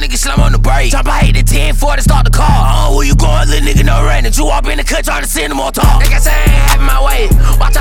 nigga slam on the brake. Jump out, hit the 10-4 to start the car. Where you going, little nigga, no rain. And you up in the cut trying to send them all talk. Nigga say I ain't having my way. Watch out.